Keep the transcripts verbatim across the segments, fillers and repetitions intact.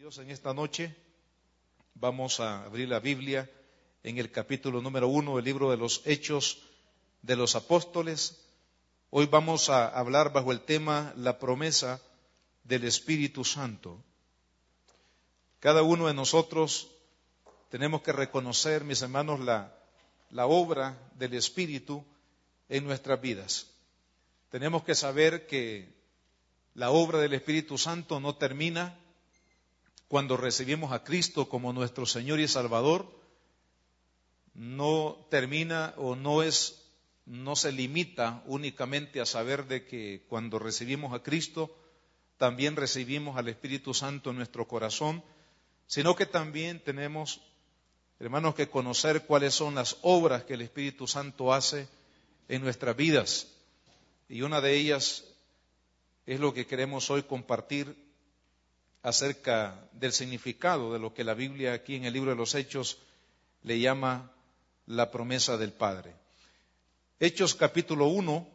Dios, en esta noche vamos a abrir la Biblia en el capítulo número uno del libro de los Hechos de los Apóstoles. Hoy vamos a hablar bajo el tema la promesa del Espíritu Santo. Cada uno de nosotros tenemos que reconocer, mis hermanos, la, la obra del Espíritu en nuestras vidas. Tenemos que saber que la obra del Espíritu Santo no termina cuando recibimos a Cristo como nuestro Señor y Salvador. No termina o no es, no se limita únicamente a saber de que cuando recibimos a Cristo también recibimos al Espíritu Santo en nuestro corazón, sino que también tenemos, hermanos, que conocer cuáles son las obras que el Espíritu Santo hace en nuestras vidas. Y una de ellas es lo que queremos hoy compartir acerca del significado de lo que la Biblia aquí en el libro de los Hechos le llama la promesa del Padre. Hechos capítulo uno,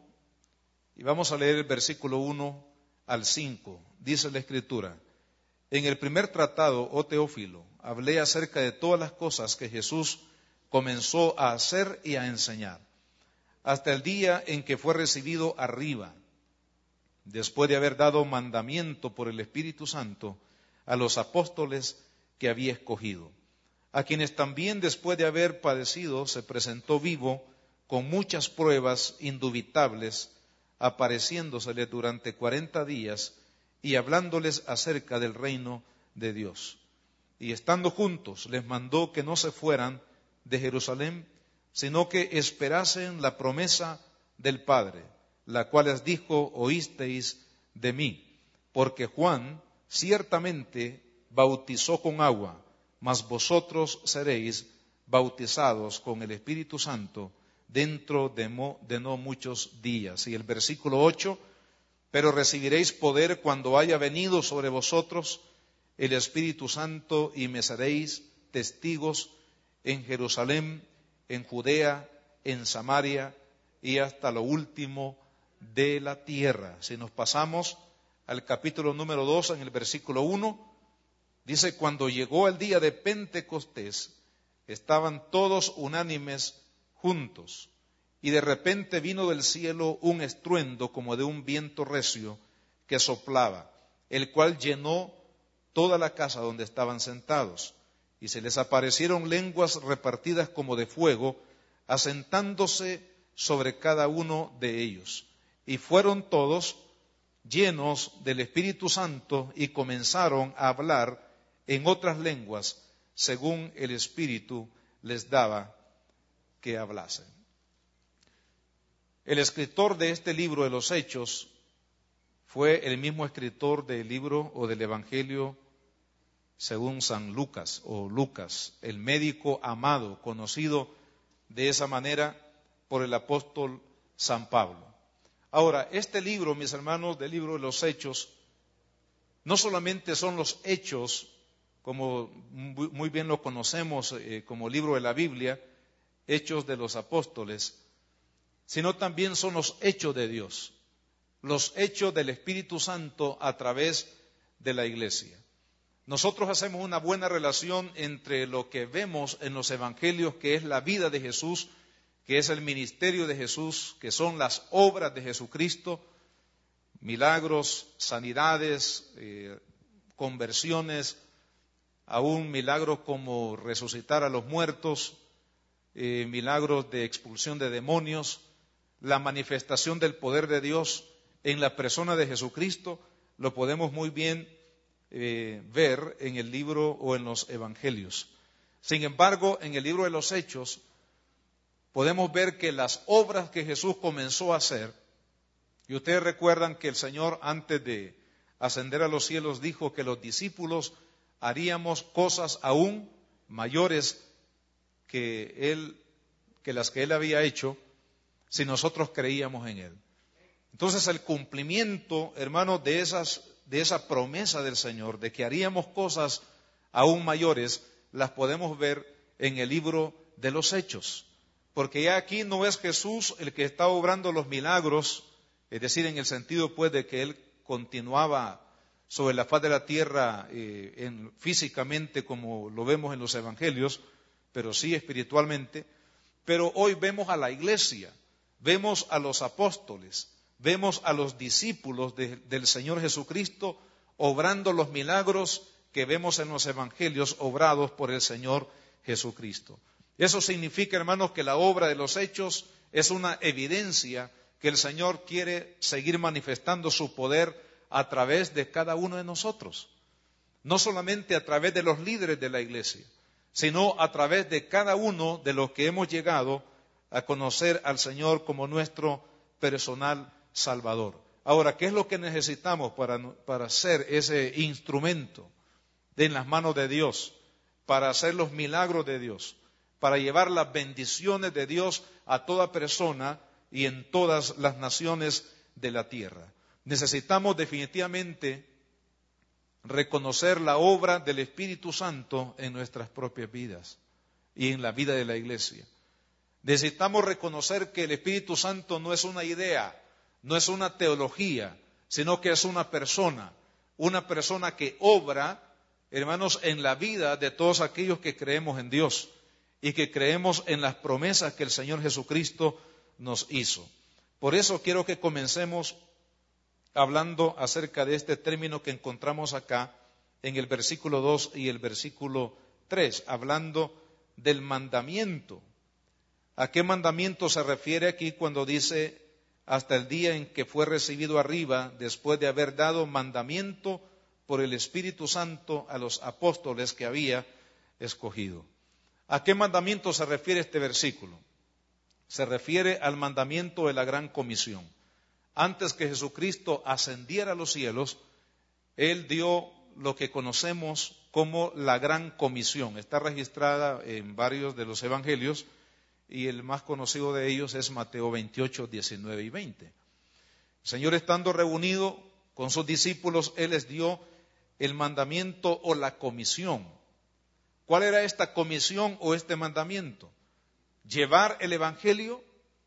y vamos a leer el versículo uno al cinco. Dice la Escritura: en el primer tratado, oh Teófilo, hablé acerca de todas las cosas que Jesús comenzó a hacer y a enseñar, hasta el día en que fue recibido arriba, después de haber dado mandamiento por el Espíritu Santo a los apóstoles que había escogido, a quienes también después de haber padecido se presentó vivo con muchas pruebas indubitables, apareciéndoseles durante cuarenta días y hablándoles acerca del reino de Dios. Y estando juntos les mandó que no se fueran de Jerusalén, sino que esperasen la promesa del Padre, la cual les dijo: oísteis de mí, porque Juan ciertamente bautizó con agua, mas vosotros seréis bautizados con el Espíritu Santo dentro de, mo, de no muchos días. Y el versículo ocho: pero recibiréis poder cuando haya venido sobre vosotros el Espíritu Santo, y me seréis testigos en Jerusalén, en Judea, en Samaria y hasta lo último de la tierra. Si nos pasamos al capítulo número dos, en el versículo uno, dice: cuando llegó el día de Pentecostés, estaban todos unánimes juntos, y de repente vino del cielo un estruendo como de un viento recio que soplaba, el cual llenó toda la casa donde estaban sentados, y se les aparecieron lenguas repartidas como de fuego, asentándose sobre cada uno de ellos. Y fueron todos llenos del Espíritu Santo y comenzaron a hablar en otras lenguas, según el Espíritu les daba que hablasen. El escritor de este libro de los Hechos fue el mismo escritor del libro o del Evangelio según San Lucas o Lucas, el médico amado, conocido de esa manera por el apóstol San Pablo. Ahora, este libro, mis hermanos, del libro de los Hechos, no solamente son los hechos, como muy bien lo conocemos eh, como libro de la Biblia, hechos de los apóstoles, sino también son los hechos de Dios, los hechos del Espíritu Santo a través de la iglesia. Nosotros hacemos una buena relación entre lo que vemos en los evangelios, que es la vida de Jesús, que es el ministerio de Jesús, que son las obras de Jesucristo, milagros, sanidades, eh, conversiones, aún milagros como resucitar a los muertos, eh, milagros de expulsión de demonios, la manifestación del poder de Dios en la persona de Jesucristo, lo podemos muy bien eh, ver en el libro o en los evangelios. Sin embargo, en el libro de los Hechos, podemos ver que las obras que Jesús comenzó a hacer, y ustedes recuerdan que el Señor antes de ascender a los cielos dijo que los discípulos haríamos cosas aún mayores que Él, que las que Él había hecho, si nosotros creíamos en Él. Entonces el cumplimiento, hermanos, de esas, de esa promesa del Señor, de que haríamos cosas aún mayores, las podemos ver en el libro de los Hechos. Porque ya aquí no es Jesús el que está obrando los milagros, es decir, en el sentido pues de que Él continuaba sobre la faz de la tierra eh, en, físicamente como lo vemos en los evangelios, pero sí espiritualmente. Pero hoy vemos a la iglesia, vemos a los apóstoles, vemos a los discípulos de, del Señor Jesucristo obrando los milagros que vemos en los evangelios obrados por el Señor Jesucristo. Eso significa, hermanos, que la obra de los hechos es una evidencia que el Señor quiere seguir manifestando su poder a través de cada uno de nosotros. No solamente a través de los líderes de la iglesia, sino a través de cada uno de los que hemos llegado a conocer al Señor como nuestro personal Salvador. Ahora, ¿qué es lo que necesitamos para, para ser ese instrumento en las manos de Dios, para hacer los milagros de Dios, para llevar las bendiciones de Dios a toda persona y en todas las naciones de la tierra? Necesitamos definitivamente reconocer la obra del Espíritu Santo en nuestras propias vidas y en la vida de la iglesia. Necesitamos reconocer que el Espíritu Santo no es una idea, no es una teología, sino que es una persona, una persona que obra, hermanos, en la vida de todos aquellos que creemos en Dios y que creemos en las promesas que el Señor Jesucristo nos hizo. Por eso quiero que comencemos hablando acerca de este término que encontramos acá en el versículo dos y el versículo tres, hablando del mandamiento. ¿A qué mandamiento se refiere aquí cuando dice hasta el día en que fue recibido arriba, después de haber dado mandamiento por el Espíritu Santo a los apóstoles que había escogido? ¿A qué mandamiento se refiere este versículo? Se refiere al mandamiento de la gran comisión. Antes que Jesucristo ascendiera a los cielos, Él dio lo que conocemos como la gran comisión. Está registrada en varios de los evangelios y el más conocido de ellos es Mateo veintiocho, diecinueve y veinte. El Señor, estando reunido con sus discípulos, Él les dio el mandamiento o la comisión. ¿Cuál era esta comisión o este mandamiento? Llevar el evangelio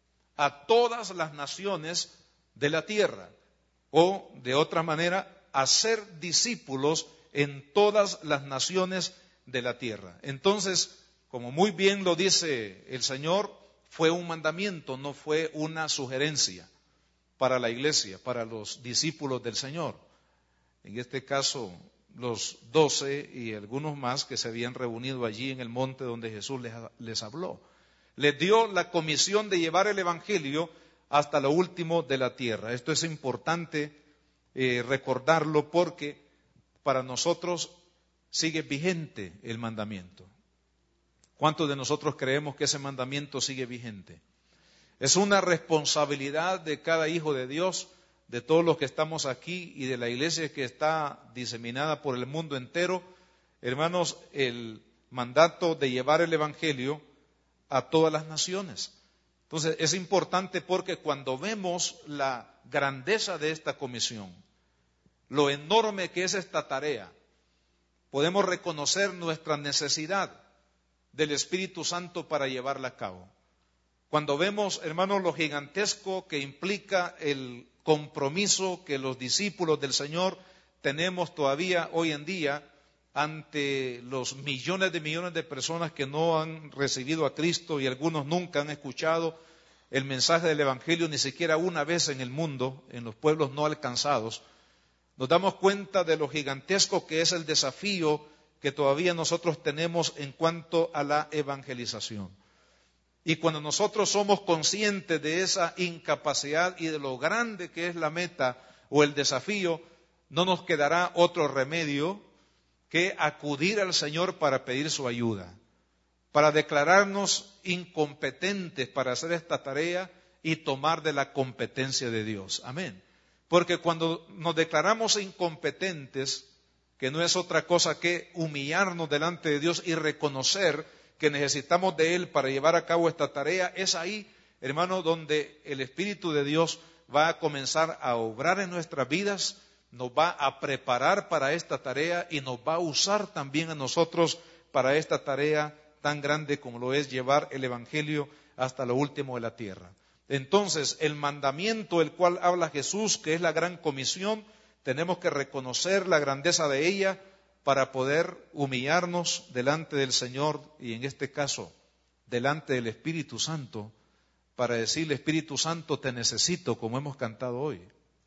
a todas las naciones de la tierra, o de otra manera, hacer discípulos en todas las naciones de la tierra. Entonces, como muy bien lo dice el Señor, fue un mandamiento, no fue una sugerencia para la iglesia, para los discípulos del Señor. En este caso, los doce y algunos más que se habían reunido allí en el monte donde Jesús les, les habló. Les dio la comisión de llevar el evangelio hasta lo último de la tierra. Esto es importante eh, recordarlo porque para nosotros sigue vigente el mandamiento. ¿Cuántos de nosotros creemos que ese mandamiento sigue vigente? Es una responsabilidad de cada hijo de Dios, de todos los que estamos aquí y de la iglesia que está diseminada por el mundo entero, hermanos, el mandato de llevar el evangelio a todas las naciones. Entonces es importante porque cuando vemos la grandeza de esta comisión, lo enorme que es esta tarea, podemos reconocer nuestra necesidad del Espíritu Santo para llevarla a cabo. Cuando vemos, hermanos, lo gigantesco que implica el compromiso que los discípulos del Señor tenemos todavía hoy en día ante los millones de millones de personas que no han recibido a Cristo y algunos nunca han escuchado el mensaje del Evangelio ni siquiera una vez en el mundo, en los pueblos no alcanzados, nos damos cuenta de lo gigantesco que es el desafío que todavía nosotros tenemos en cuanto a la evangelización. Y cuando nosotros somos conscientes de esa incapacidad y de lo grande que es la meta o el desafío, no nos quedará otro remedio que acudir al Señor para pedir su ayuda, para declararnos incompetentes para hacer esta tarea y tomar de la competencia de Dios. Amén. Porque cuando nos declaramos incompetentes, que no es otra cosa que humillarnos delante de Dios y reconocer que necesitamos de Él para llevar a cabo esta tarea, es ahí, hermano, donde el Espíritu de Dios va a comenzar a obrar en nuestras vidas, nos va a preparar para esta tarea y nos va a usar también a nosotros para esta tarea tan grande como lo es llevar el Evangelio hasta lo último de la tierra. Entonces, el mandamiento del cual habla Jesús, que es la gran comisión, tenemos que reconocer la grandeza de ella para poder humillarnos delante del Señor y en este caso delante del Espíritu Santo, para decirle: Espíritu Santo, te necesito, como hemos cantado hoy.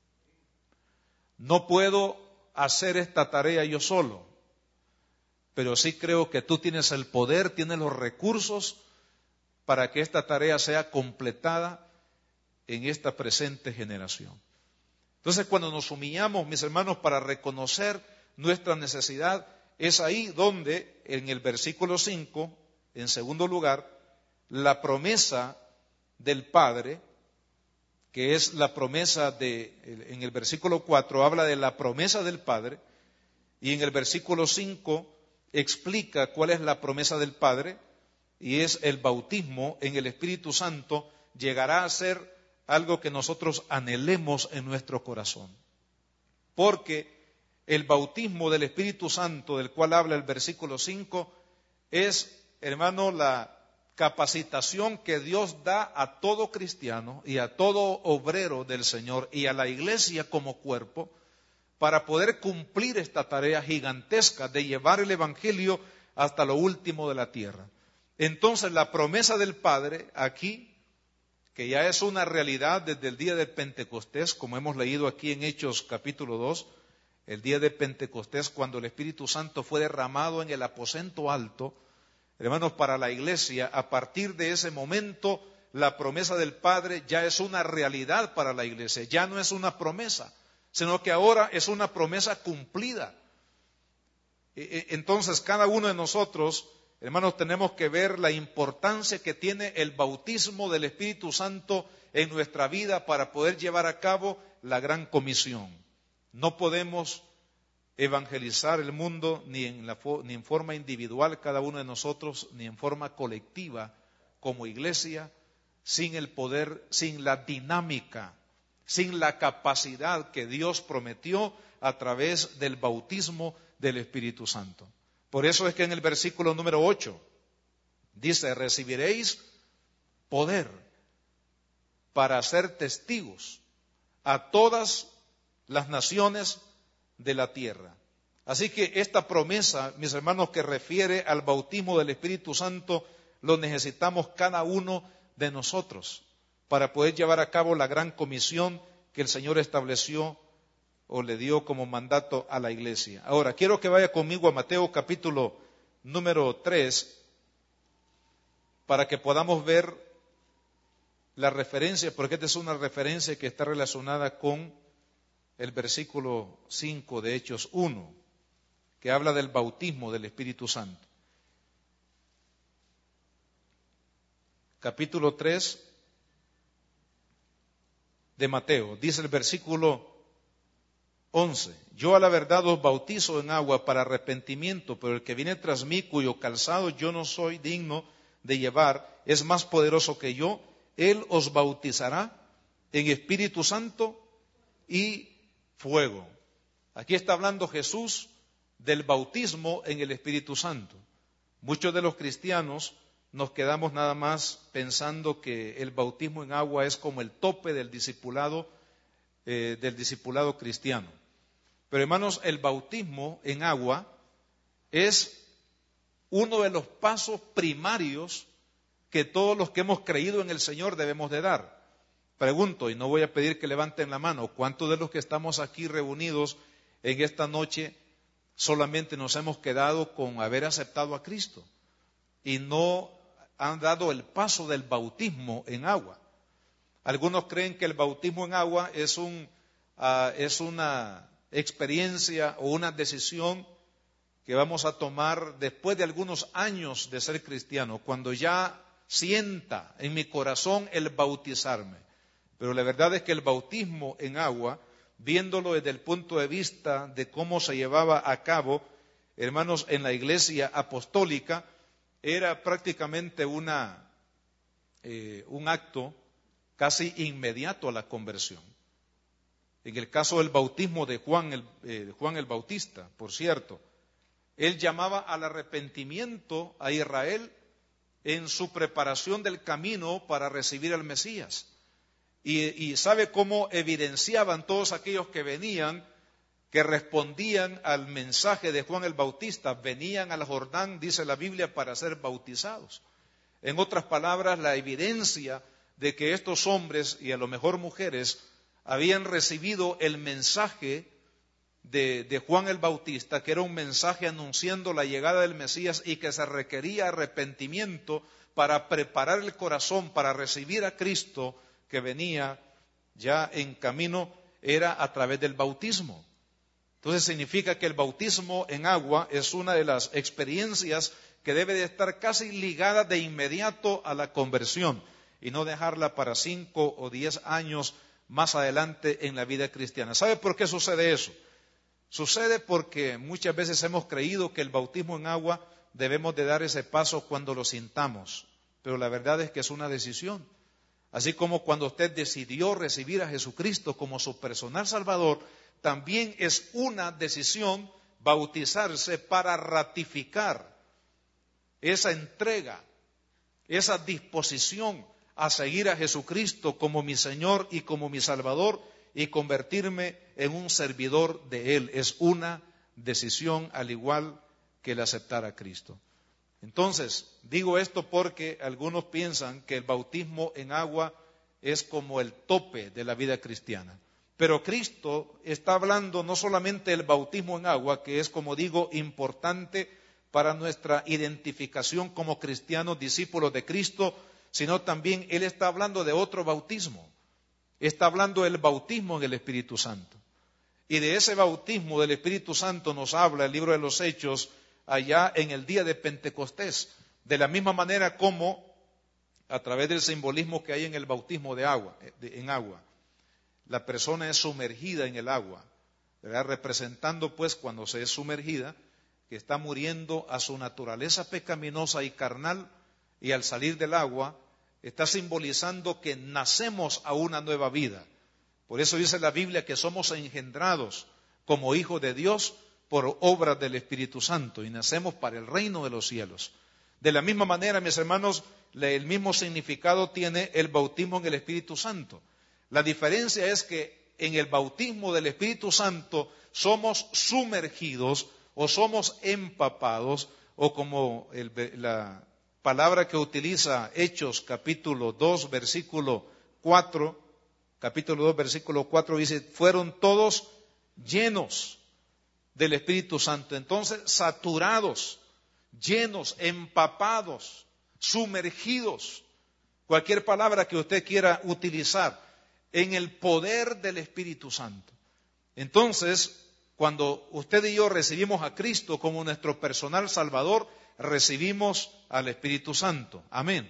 No puedo hacer esta tarea yo solo, pero sí creo que tú tienes el poder, tienes los recursos para que esta tarea sea completada en esta presente generación. Entonces, cuando nos humillamos, mis hermanos, para reconocer nuestra necesidad, es ahí donde, en el versículo cinco, en segundo lugar, la promesa del Padre, que es la promesa de, en el versículo cuatro habla de la promesa del Padre, y en el versículo cinco explica cuál es la promesa del Padre, y es el bautismo en el Espíritu Santo. Llegará a ser algo que nosotros anhelemos en nuestro corazón, porque el bautismo del Espíritu Santo, del cual habla el versículo cinco, es, hermano, la capacitación que Dios da a todo cristiano y a todo obrero del Señor y a la iglesia como cuerpo para poder cumplir esta tarea gigantesca de llevar el Evangelio hasta lo último de la tierra. Entonces, la promesa del Padre aquí, que ya es una realidad desde el día de Pentecostés, como hemos leído aquí en Hechos capítulo dos, el día de Pentecostés, cuando el Espíritu Santo fue derramado en el aposento alto, hermanos, para la iglesia, a partir de ese momento, la promesa del Padre ya es una realidad para la iglesia, ya no es una promesa, sino que ahora es una promesa cumplida. Entonces, cada uno de nosotros, hermanos, tenemos que ver la importancia que tiene el bautismo del Espíritu Santo en nuestra vida para poder llevar a cabo la gran comisión. No podemos evangelizar el mundo ni en, la, ni en forma individual cada uno de nosotros, ni en forma colectiva como iglesia, sin el poder, sin la dinámica, sin la capacidad que Dios prometió a través del bautismo del Espíritu Santo. Por eso es que en el versículo número ocho dice: recibiréis poder para ser testigos a todas las naciones de la tierra. Así que esta promesa, mis hermanos, que refiere al bautismo del Espíritu Santo, lo necesitamos cada uno de nosotros para poder llevar a cabo la gran comisión que el Señor estableció o le dio como mandato a la iglesia. Ahora, quiero que vaya conmigo a Mateo capítulo número tres para que podamos ver la referencia, porque esta es una referencia que está relacionada con el versículo cinco de Hechos uno, que habla del bautismo del Espíritu Santo. Capítulo tres de Mateo, dice el versículo once: yo a la verdad os bautizo en agua para arrepentimiento, pero el que viene tras mí, cuyo calzado yo no soy digno de llevar, es más poderoso que yo. Él os bautizará en Espíritu Santo y fuego. Aquí está hablando Jesús del bautismo en el Espíritu Santo. Muchos de los cristianos nos quedamos nada más pensando que el bautismo en agua es como el tope del discipulado, eh, del discipulado cristiano. Pero hermanos, el bautismo en agua es uno de los pasos primarios que todos los que hemos creído en el Señor debemos de dar. Pregunto, y no voy a pedir que levanten la mano, ¿cuántos de los que estamos aquí reunidos en esta noche solamente nos hemos quedado con haber aceptado a Cristo y no han dado el paso del bautismo en agua? Algunos creen que el bautismo en agua es, un, uh, es una experiencia o una decisión que vamos a tomar después de algunos años de ser cristiano, cuando ya sienta en mi corazón el bautizarme. Pero la verdad es que el bautismo en agua, viéndolo desde el punto de vista de cómo se llevaba a cabo, hermanos, en la iglesia apostólica, era prácticamente una, eh, un acto casi inmediato a la conversión. En el caso del bautismo de Juan el, eh, Juan el Bautista, por cierto, él llamaba al arrepentimiento a Israel en su preparación del camino para recibir al Mesías. Y, y sabe cómo evidenciaban todos aquellos que venían que respondían al mensaje de Juan el Bautista, venían al Jordán, dice la Biblia, para ser bautizados. En otras palabras, la evidencia de que estos hombres, y a lo mejor mujeres, habían recibido el mensaje de, de Juan el Bautista, que era un mensaje anunciando la llegada del Mesías y que se requería arrepentimiento para preparar el corazón para recibir a Cristo que venía ya en camino, era a través del bautismo. Entonces significa que el bautismo en agua es una de las experiencias que debe de estar casi ligada de inmediato a la conversión y no dejarla para cinco o diez años más adelante en la vida cristiana. ¿Sabe por qué sucede eso? Sucede porque muchas veces hemos creído que el bautismo en agua debemos de dar ese paso cuando lo sintamos, pero la verdad es que es una decisión. Así como cuando usted decidió recibir a Jesucristo como su personal Salvador, también es una decisión bautizarse para ratificar esa entrega, esa disposición a seguir a Jesucristo como mi Señor y como mi Salvador y convertirme en un servidor de Él. Es una decisión al igual que el aceptar a Cristo. Entonces, digo esto porque algunos piensan que el bautismo en agua es como el tope de la vida cristiana. Pero Cristo está hablando no solamente del bautismo en agua, que es, como digo, importante para nuestra identificación como cristianos, discípulos de Cristo, sino también Él está hablando de otro bautismo. Está hablando del bautismo en el Espíritu Santo. Y de ese bautismo del Espíritu Santo nos habla el libro de los Hechos allá en el día de Pentecostés. De la misma manera como a través del simbolismo que hay en el bautismo de agua, de, en agua. La persona es sumergida en el agua, ¿verdad? Representando pues cuando se es sumergida, que está muriendo a su naturaleza pecaminosa y carnal, y al salir del agua está simbolizando que nacemos a una nueva vida. Por eso dice la Biblia que somos engendrados como hijos de Dios por obras del Espíritu Santo y nacemos para el reino de los cielos. De la misma manera, mis hermanos, el mismo significado tiene el bautismo en el Espíritu Santo. La diferencia es que en el bautismo del Espíritu Santo somos sumergidos o somos empapados, o como el, la palabra que utiliza Hechos capítulo dos versículo cuatro, capítulo dos versículo cuatro dice, fueron todos llenos del Espíritu Santo. Entonces, saturados, llenos, empapados, sumergidos, cualquier palabra que usted quiera utilizar, en el poder del Espíritu Santo. Entonces, cuando usted y yo recibimos a Cristo como nuestro personal Salvador, recibimos al Espíritu Santo. Amén.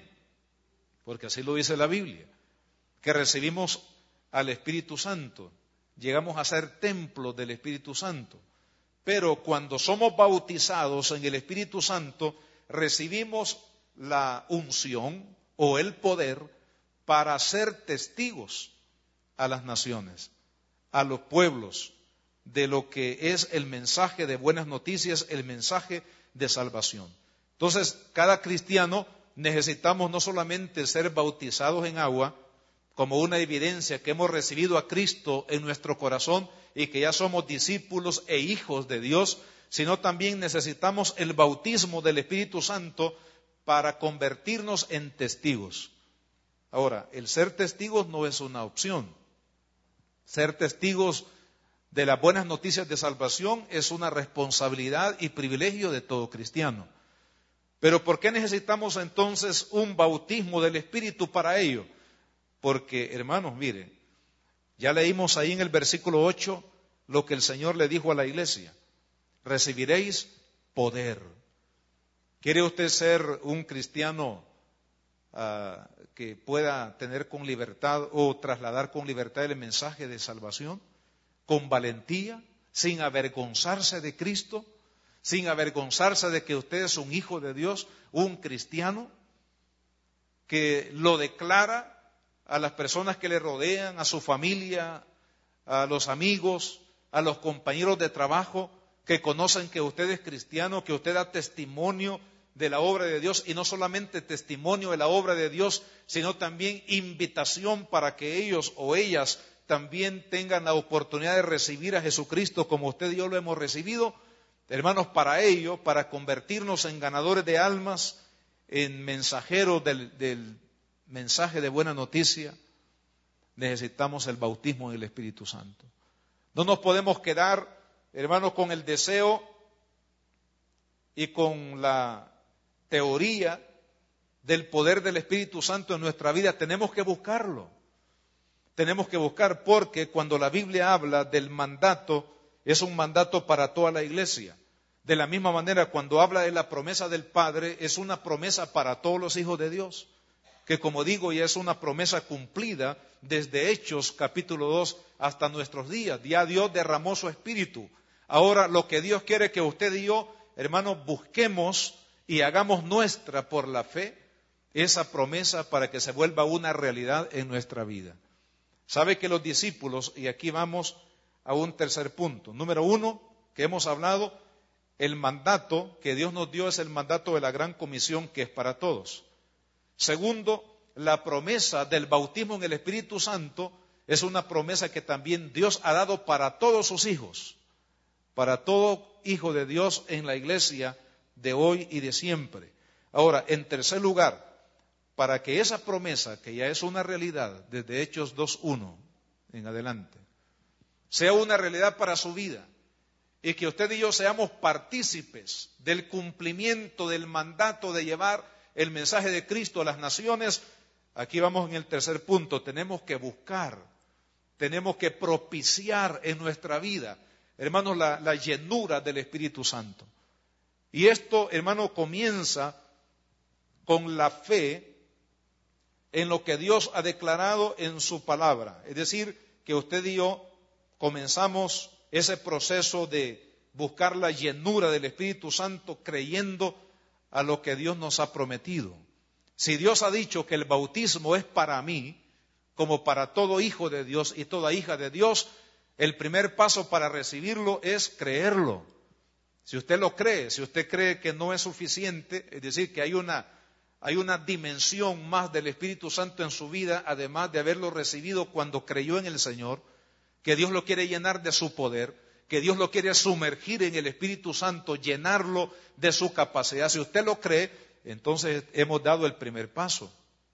Porque así lo dice la Biblia, que recibimos al Espíritu Santo. Llegamos a ser templo del Espíritu Santo. Pero cuando somos bautizados en el Espíritu Santo, recibimos la unción o el poder para ser testigos a las naciones, a los pueblos, de lo que es el mensaje de buenas noticias, el mensaje de salvación. Entonces, cada cristiano necesitamos no solamente ser bautizados en agua, como una evidencia que hemos recibido a Cristo en nuestro corazón y que ya somos discípulos e hijos de Dios, sino también necesitamos el bautismo del Espíritu Santo para convertirnos en testigos. Ahora, el ser testigos no es una opción. Ser testigos de las buenas noticias de salvación es una responsabilidad y privilegio de todo cristiano. Pero ¿por qué necesitamos entonces un bautismo del Espíritu para ello? Porque, hermanos, miren, ya leímos ahí en el versículo ocho lo que el Señor le dijo a la iglesia. Recibiréis poder. ¿Quiere usted ser un cristiano uh, que pueda tener con libertad o trasladar con libertad el mensaje de salvación? Con valentía, sin avergonzarse de Cristo, sin avergonzarse de que usted es un hijo de Dios, un cristiano, que lo declara a las personas que le rodean, a su familia, a los amigos, a los compañeros de trabajo, que conocen que usted es cristiano, que usted da testimonio de la obra de Dios, y no solamente testimonio de la obra de Dios, sino también invitación para que ellos o ellas también tengan la oportunidad de recibir a Jesucristo como usted y yo lo hemos recibido. Hermanos, para ello, para convertirnos en ganadores de almas, en mensajeros del, del mensaje de buena noticia, necesitamos el bautismo en el Espíritu Santo. No nos podemos quedar, hermanos, con el deseo y con la teoría del poder del Espíritu Santo en nuestra vida. Tenemos que buscarlo. Tenemos que buscar, porque cuando la Biblia habla del mandato, es un mandato para toda la iglesia. De la misma manera, cuando habla de la promesa del Padre, es una promesa para todos los hijos de Dios, que como digo, ya es una promesa cumplida desde Hechos capítulo dos hasta nuestros días. Ya Dios derramó su Espíritu. Ahora lo que Dios quiere que usted y yo, hermanos, busquemos y hagamos nuestra por la fe esa promesa para que se vuelva una realidad en nuestra vida. Sabe que los discípulos, y aquí vamos a un tercer punto. Número uno, que hemos hablado, el mandato que Dios nos dio es el mandato de la gran comisión, que es para todos. Segundo, la promesa del bautismo en el Espíritu Santo es una promesa que también Dios ha dado para todos sus hijos, para todo hijo de Dios en la iglesia de hoy y de siempre. Ahora, en tercer lugar, para que esa promesa, que ya es una realidad desde Hechos dos uno en adelante, sea una realidad para su vida, y que usted y yo seamos partícipes del cumplimiento del mandato de llevar el mensaje de Cristo a las naciones, aquí vamos en el tercer punto. Tenemos que buscar, tenemos que propiciar en nuestra vida, hermanos, la, la llenura del Espíritu Santo. Y esto, hermano, comienza con la fe en lo que Dios ha declarado en su palabra. Es decir, que usted y yo comenzamos ese proceso de buscar la llenura del Espíritu Santo creyendo a lo que Dios nos ha prometido. Si Dios ha dicho que el bautismo es para mí, como para todo hijo de Dios y toda hija de Dios, el primer paso para recibirlo es creerlo. Si usted lo cree, si usted cree que no es suficiente, es decir, que hay una, hay una dimensión más del Espíritu Santo en su vida, además de haberlo recibido cuando creyó en el Señor, que Dios lo quiere llenar de su poder, que Dios lo quiere sumergir en el Espíritu Santo, llenarlo de su capacidad. Si usted lo cree, entonces hemos dado el primer paso,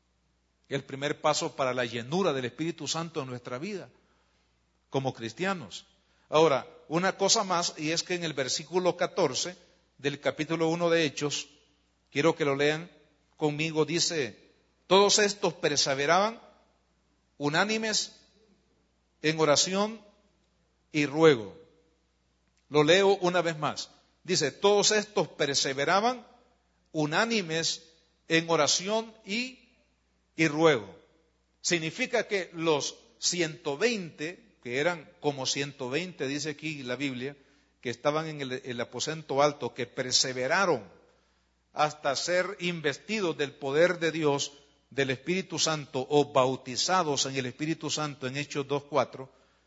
el primer paso para la llenura del Espíritu Santo en nuestra vida, como cristianos. Ahora, una cosa más, y es que en el versículo catorce del capítulo uno de Hechos, quiero que lo lean conmigo, dice: todos estos perseveraban unánimes en oración y ruego. Lo leo una vez más. Dice, todos estos perseveraban unánimes en oración y, y ruego. Significa que los ciento veinte, que eran como ciento veinte, dice aquí la Biblia, que estaban en el, el aposento alto, que perseveraron hasta ser investidos del poder de Dios, del Espíritu Santo, o bautizados en el Espíritu Santo en Hechos dos cuatro,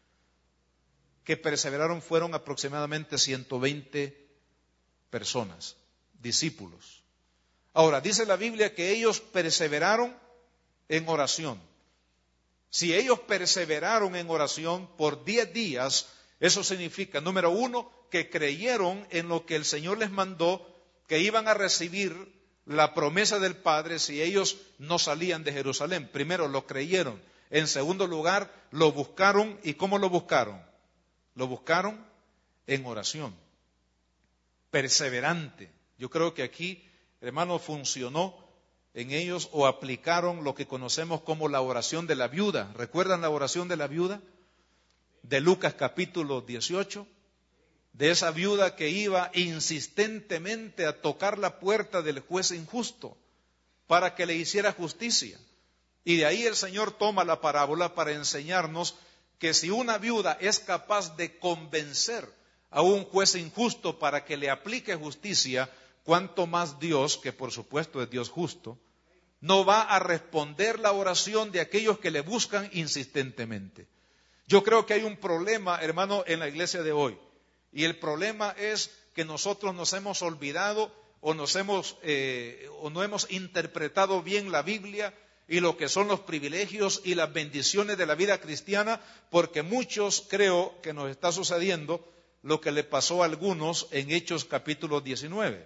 que perseveraron fueron aproximadamente ciento veinte personas, discípulos. Ahora, dice la Biblia que ellos perseveraron en oración. Si ellos perseveraron en oración por diez días, eso significa, número uno, que creyeron en lo que el Señor les mandó, que iban a recibir la promesa del Padre si ellos no salían de Jerusalén. Primero, lo creyeron. En segundo lugar, lo buscaron. ¿Y cómo lo buscaron? Lo buscaron en oración, perseverante. Yo creo que aquí, hermano, funcionó en ellos, o aplicaron lo que conocemos como la oración de la viuda. ¿Recuerdan la oración de la viuda? De Lucas capítulo dieciocho, de esa viuda que iba insistentemente a tocar la puerta del juez injusto para que le hiciera justicia. Y de ahí el Señor toma la parábola para enseñarnos que si una viuda es capaz de convencer a un juez injusto para que le aplique justicia, cuánto más Dios, que por supuesto es Dios justo, no va a responder la oración de aquellos que le buscan insistentemente. Yo creo que hay un problema, hermano, en la iglesia de hoy, y el problema es que nosotros nos hemos olvidado o nos hemos eh, o no hemos interpretado bien la Biblia y lo que son los privilegios y las bendiciones de la vida cristiana, porque muchos creo que nos está sucediendo lo que le pasó a algunos en Hechos capítulo diecinueve,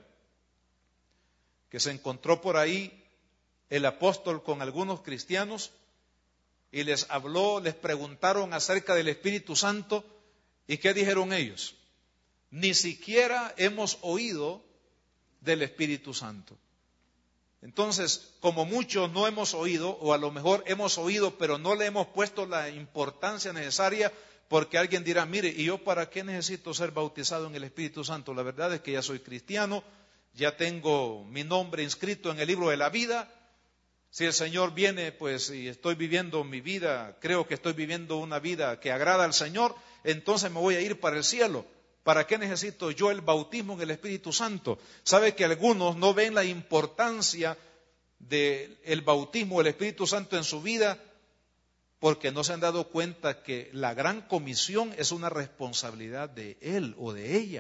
que se encontró por ahí el apóstol con algunos cristianos y les habló, les preguntaron acerca del Espíritu Santo, ¿y qué dijeron ellos? Ni siquiera hemos oído del Espíritu Santo. Entonces, como muchos no hemos oído, o a lo mejor hemos oído, pero no le hemos puesto la importancia necesaria, porque alguien dirá, mire, ¿y yo para qué necesito ser bautizado en el Espíritu Santo? La verdad es que ya soy cristiano, ya tengo mi nombre inscrito en el libro de la vida. Si el Señor viene, pues, y estoy viviendo mi vida, creo que estoy viviendo una vida que agrada al Señor, entonces me voy a ir para el cielo. ¿Para qué necesito yo el bautismo en el Espíritu Santo? Sabe que algunos no ven la importancia del bautismo del Espíritu Santo en su vida porque no se han dado cuenta que la gran comisión es una responsabilidad de él o de ella.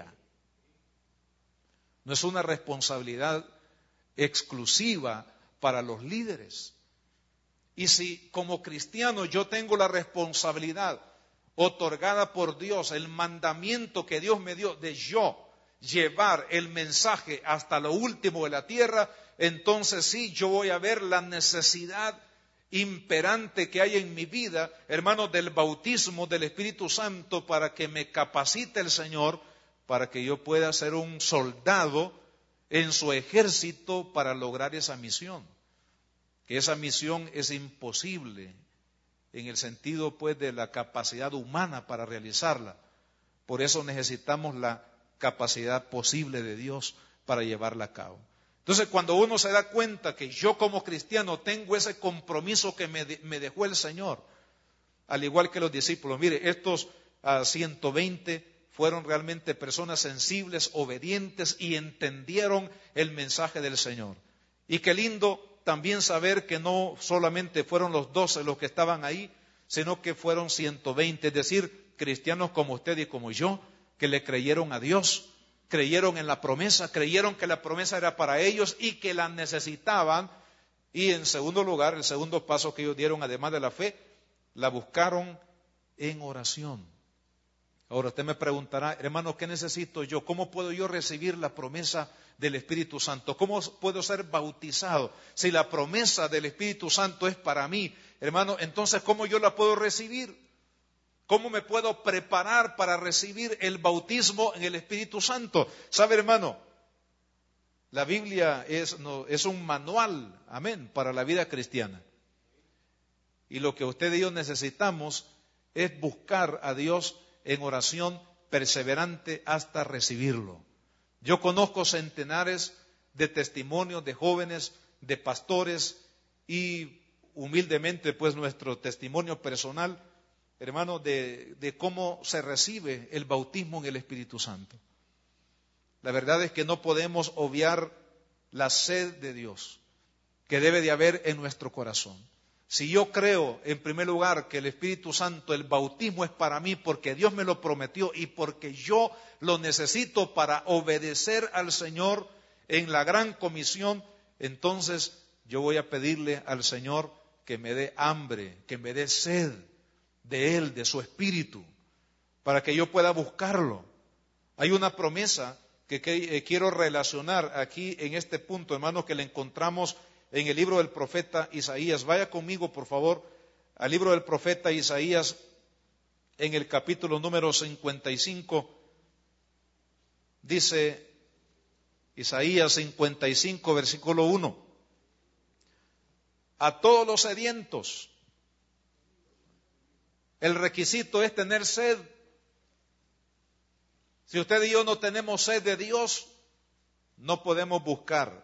No es una responsabilidad exclusiva para los líderes. Y si como cristiano yo tengo la responsabilidad otorgada por Dios, el mandamiento que Dios me dio de yo llevar el mensaje hasta lo último de la tierra, entonces sí, yo voy a ver la necesidad imperante que hay en mi vida, hermanos, del bautismo del Espíritu Santo para que me capacite el Señor, para que yo pueda ser un soldado en su ejército para lograr esa misión. Que esa misión es imposible en el sentido pues de la capacidad humana para realizarla. Por eso necesitamos la capacidad posible de Dios para llevarla a cabo. Entonces, cuando uno se da cuenta que yo como cristiano tengo ese compromiso que me, de, me dejó el Señor, al igual que los discípulos, mire, estos uh, ciento veinte fueron realmente personas sensibles, obedientes y entendieron el mensaje del Señor. Y qué lindo también saber que no solamente fueron los doce los que estaban ahí, sino que fueron ciento veinte, es decir, cristianos como usted y como yo, que le creyeron a Dios, creyeron en la promesa, creyeron que la promesa era para ellos y que la necesitaban. Y en segundo lugar, el segundo paso que ellos dieron, además de la fe, la buscaron en oración. Ahora usted me preguntará, hermano, ¿qué necesito yo? ¿Cómo puedo yo recibir la promesa del Espíritu Santo? ¿Cómo puedo ser bautizado? Si la promesa del Espíritu Santo es para mí, hermano, entonces ¿cómo yo la puedo recibir? ¿Cómo me puedo preparar para recibir el bautismo en el Espíritu Santo? ¿Sabe, hermano? La Biblia es, no, es un manual, amén, para la vida cristiana. Y lo que usted y yo necesitamos es buscar a Dios en oración perseverante hasta recibirlo. Yo conozco centenares de testimonios de jóvenes, de pastores y humildemente pues nuestro testimonio personal, hermano, de, de cómo se recibe el bautismo en el Espíritu Santo. La verdad es que no podemos obviar la sed de Dios que debe de haber en nuestro corazón. Si yo creo, en primer lugar, que el Espíritu Santo, el bautismo es para mí porque Dios me lo prometió y porque yo lo necesito para obedecer al Señor en la gran comisión, entonces yo voy a pedirle al Señor que me dé hambre, que me dé sed de Él, de su Espíritu, para que yo pueda buscarlo. Hay una promesa que, que eh, quiero relacionar aquí en este punto, hermano, que le encontramos en el libro del profeta Isaías. Vaya conmigo, por favor, al libro del profeta Isaías, en el capítulo número cincuenta y cinco. Dice Isaías cincuenta y cinco, versículo uno. A todos los sedientos, el requisito es tener sed. Si usted y yo no tenemos sed de Dios, no podemos buscar.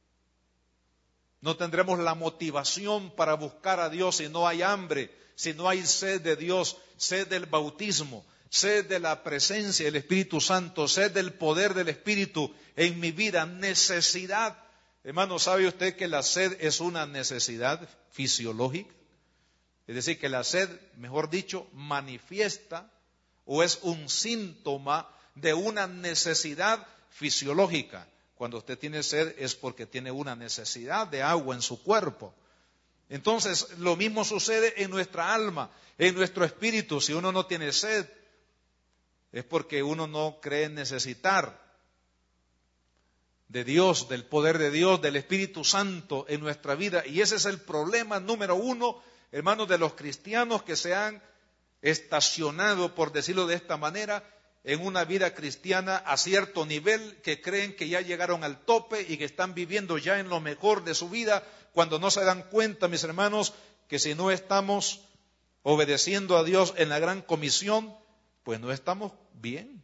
No tendremos la motivación para buscar a Dios si no hay hambre, si no hay sed de Dios, sed del bautismo, sed de la presencia del Espíritu Santo, sed del poder del Espíritu en mi vida, necesidad. Hermano, ¿sabe usted que la sed es una necesidad fisiológica? Es decir, que la sed, mejor dicho, manifiesta o es un síntoma de una necesidad fisiológica. Cuando usted tiene sed es porque tiene una necesidad de agua en su cuerpo. Entonces, lo mismo sucede en nuestra alma, en nuestro espíritu. Si uno no tiene sed, es porque uno no cree necesitar de Dios, del poder de Dios, del Espíritu Santo en nuestra vida. Y ese es el problema número uno, hermanos, de los cristianos que se han estacionado, por decirlo de esta manera, en una vida cristiana a cierto nivel, que creen que ya llegaron al tope y que están viviendo ya en lo mejor de su vida, cuando no se dan cuenta, mis hermanos, que si no estamos obedeciendo a Dios en la gran comisión, pues no estamos bien.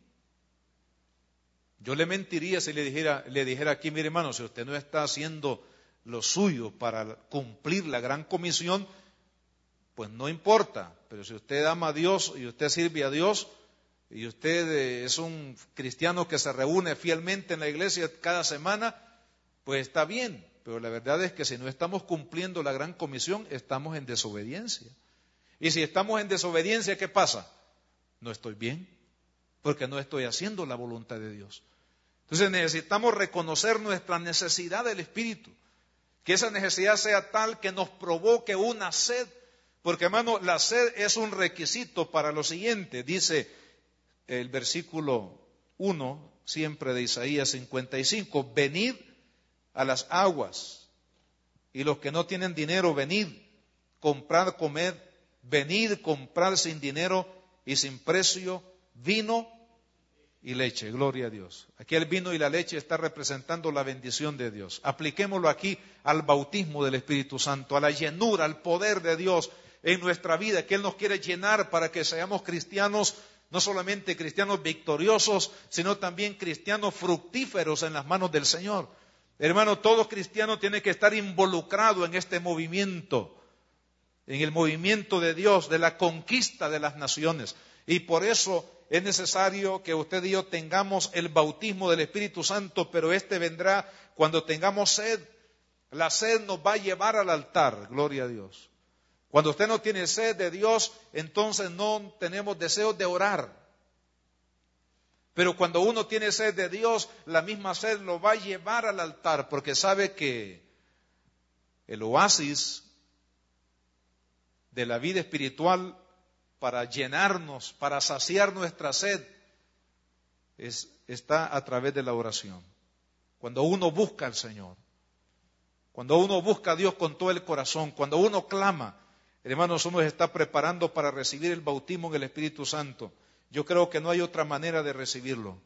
Yo le mentiría si le dijera, le dijera aquí, mire hermano, si usted no está haciendo lo suyo para cumplir la gran comisión, pues no importa. Pero si usted ama a Dios y usted sirve a Dios, y usted es un cristiano que se reúne fielmente en la iglesia cada semana, pues está bien. Pero la verdad es que si no estamos cumpliendo la gran comisión, estamos en desobediencia. Y si estamos en desobediencia, ¿qué pasa? No estoy bien, porque no estoy haciendo la voluntad de Dios. Entonces necesitamos reconocer nuestra necesidad del Espíritu, que esa necesidad sea tal que nos provoque una sed, porque hermano, la sed es un requisito para lo siguiente. Dice el versículo uno, siempre de Isaías cincuenta y cinco, venid a las aguas, y los que no tienen dinero, venid, comprad, comed, venid, comprad sin dinero y sin precio vino y leche. Gloria a Dios. Aquí el vino y la leche está representando la bendición de Dios. Apliquémoslo aquí al bautismo del Espíritu Santo, a la llenura, al poder de Dios en nuestra vida, que Él nos quiere llenar para que seamos cristianos, no solamente cristianos victoriosos, sino también cristianos fructíferos en las manos del Señor. Hermano, todo cristiano tiene que estar involucrado en este movimiento, en el movimiento de Dios, de la conquista de las naciones. Y por eso es necesario que usted y yo tengamos el bautismo del Espíritu Santo, pero este vendrá cuando tengamos sed. La sed nos va a llevar al altar, gloria a Dios. Cuando usted no tiene sed de Dios, entonces no tenemos deseos de orar. Pero cuando uno tiene sed de Dios, la misma sed lo va a llevar al altar, porque sabe que el oasis de la vida espiritual para llenarnos, para saciar nuestra sed, es, está a través de la oración. Cuando uno busca al Señor, cuando uno busca a Dios con todo el corazón, cuando uno clama, hermanos, uno se está preparando para recibir el bautismo en el Espíritu Santo. Yo creo que no hay otra manera de recibirlo,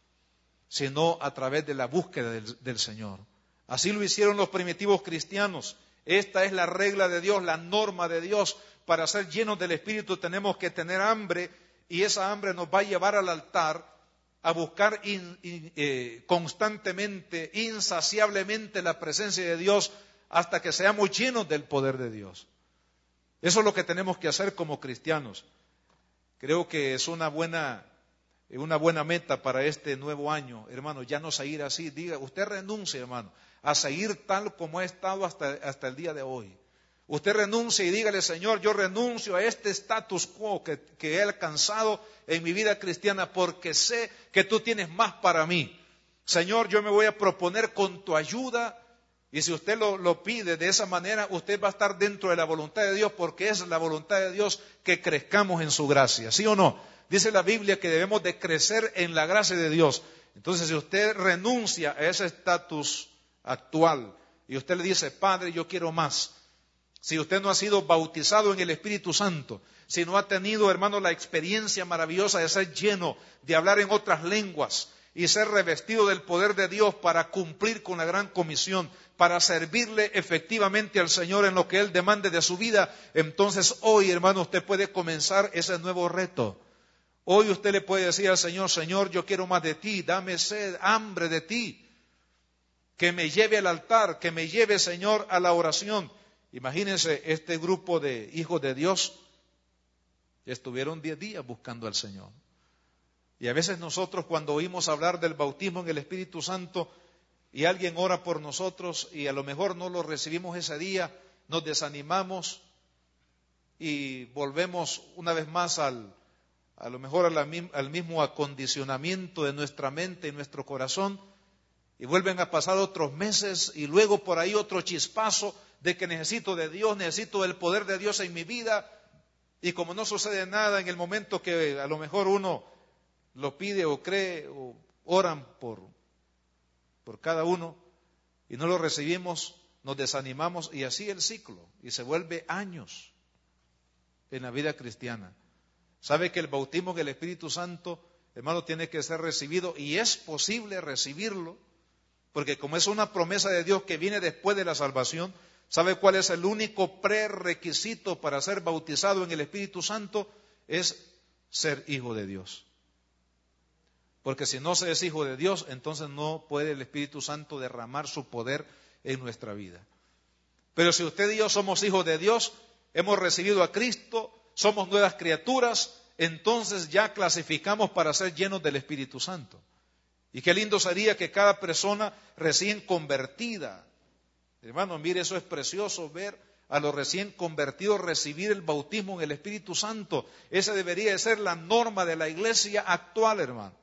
sino a través de la búsqueda del, del Señor. Así lo hicieron los primitivos cristianos. Esta es la regla de Dios, la norma de Dios. Para ser llenos del Espíritu tenemos que tener hambre, y esa hambre nos va a llevar al altar a buscar in, in, eh, constantemente, insaciablemente la presencia de Dios hasta que seamos llenos del poder de Dios. Eso es lo que tenemos que hacer como cristianos. Creo que es una buena, una buena meta para este nuevo año, hermano, ya no seguir así. Diga, usted renuncia, hermano, a seguir tal como ha estado hasta, hasta el día de hoy. Usted renuncia y dígale, Señor, yo renuncio a este status quo que, que he alcanzado en mi vida cristiana, porque sé que tú tienes más para mí. Señor, yo me voy a proponer con tu ayuda, y si usted lo, lo pide de esa manera, usted va a estar dentro de la voluntad de Dios, porque es la voluntad de Dios que crezcamos en su gracia, ¿sí o no? Dice la Biblia que debemos de crecer en la gracia de Dios. Entonces, si usted renuncia a ese estatus actual, y usted le dice, Padre, yo quiero más. Si usted no ha sido bautizado en el Espíritu Santo, si no ha tenido, hermano, la experiencia maravillosa de ser lleno, de hablar en otras lenguas y ser revestido del poder de Dios para cumplir con la gran comisión, para servirle efectivamente al Señor en lo que Él demande de su vida, entonces hoy, hermano, usted puede comenzar ese nuevo reto. Hoy usted le puede decir al Señor, Señor, yo quiero más de ti, dame sed, hambre de ti, que me lleve al altar, que me lleve, Señor, a la oración. Imagínense este grupo de hijos de Dios, estuvieron diez días buscando al Señor. Y a veces nosotros, cuando oímos hablar del bautismo en el Espíritu Santo y alguien ora por nosotros y a lo mejor no lo recibimos ese día, nos desanimamos y volvemos una vez más al, a lo mejor al, al mismo acondicionamiento de nuestra mente y nuestro corazón, y vuelven a pasar otros meses y luego por ahí otro chispazo de que necesito de Dios, necesito del poder de Dios en mi vida, y como no sucede nada en el momento que a lo mejor uno lo pide o cree o oran por, por cada uno y no lo recibimos, nos desanimamos y así el ciclo, y se vuelve años en la vida cristiana. Sabe que el bautismo en el Espíritu Santo, hermano, tiene que ser recibido, y es posible recibirlo, porque como es una promesa de Dios que viene después de la salvación, ¿sabe cuál es el único prerequisito para ser bautizado en el Espíritu Santo? Es ser hijo de Dios. Porque si no se es hijo de Dios, entonces no puede el Espíritu Santo derramar su poder en nuestra vida. Pero si usted y yo somos hijos de Dios, hemos recibido a Cristo, somos nuevas criaturas, entonces ya clasificamos para ser llenos del Espíritu Santo. Y qué lindo sería que cada persona recién convertida, hermano, mire, eso es precioso, ver a los recién convertidos recibir el bautismo en el Espíritu Santo. Esa debería de ser la norma de la iglesia actual, hermano.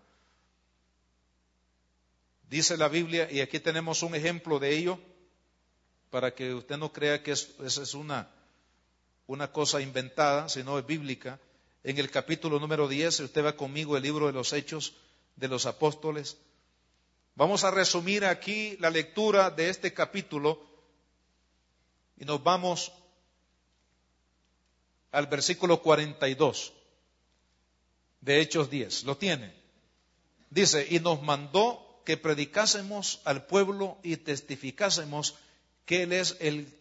Dice la Biblia, y aquí tenemos un ejemplo de ello, para que usted no crea que es, esa es una, una cosa inventada, sino es bíblica. En el capítulo número diez, si usted va conmigo el libro de los Hechos de los Apóstoles, vamos a resumir aquí la lectura de este capítulo y nos vamos al versículo cuarenta y dos de Hechos diez. ¿Lo tiene? Dice, y nos mandó que predicásemos al pueblo y testificásemos que él es el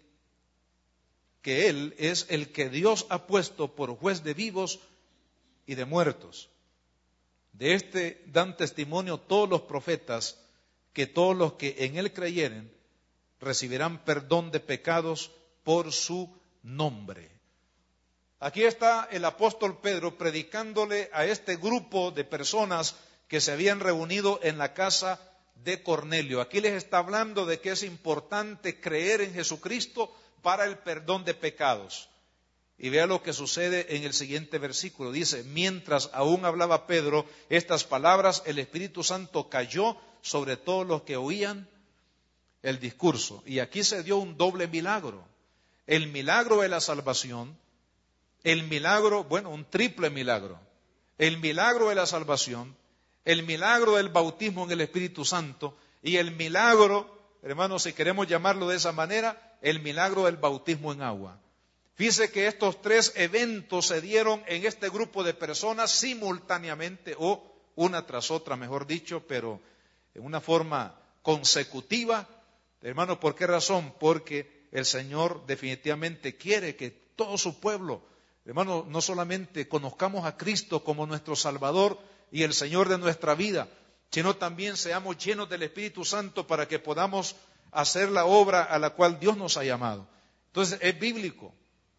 que él es el que Dios ha puesto por juez de vivos y de muertos. De este dan testimonio todos los profetas, que todos los que en él creyeren recibirán perdón de pecados por su nombre. Aquí está el apóstol Pedro predicándole a este grupo de personas que se habían reunido en la casa de Cornelio. Aquí les está hablando de que es importante creer en Jesucristo para el perdón de pecados. Y vea lo que sucede en el siguiente versículo. Dice, mientras aún hablaba Pedro estas palabras, el Espíritu Santo cayó sobre todos los que oían el discurso. Y aquí se dio un doble milagro. El milagro de la salvación, el milagro, bueno, un triple milagro. El milagro de la salvación, el milagro del bautismo en el Espíritu Santo y el milagro, hermanos, si queremos llamarlo de esa manera, el milagro del bautismo en agua. Fíjese que estos tres eventos se dieron en este grupo de personas simultáneamente, o una tras otra, mejor dicho, pero en una forma consecutiva. Hermano, ¿por qué razón? Porque el Señor definitivamente quiere que todo su pueblo, hermano, no solamente conozcamos a Cristo como nuestro Salvador y el Señor de nuestra vida, sino también seamos llenos del Espíritu Santo para que podamos hacer la obra a la cual Dios nos ha llamado. Entonces es bíblico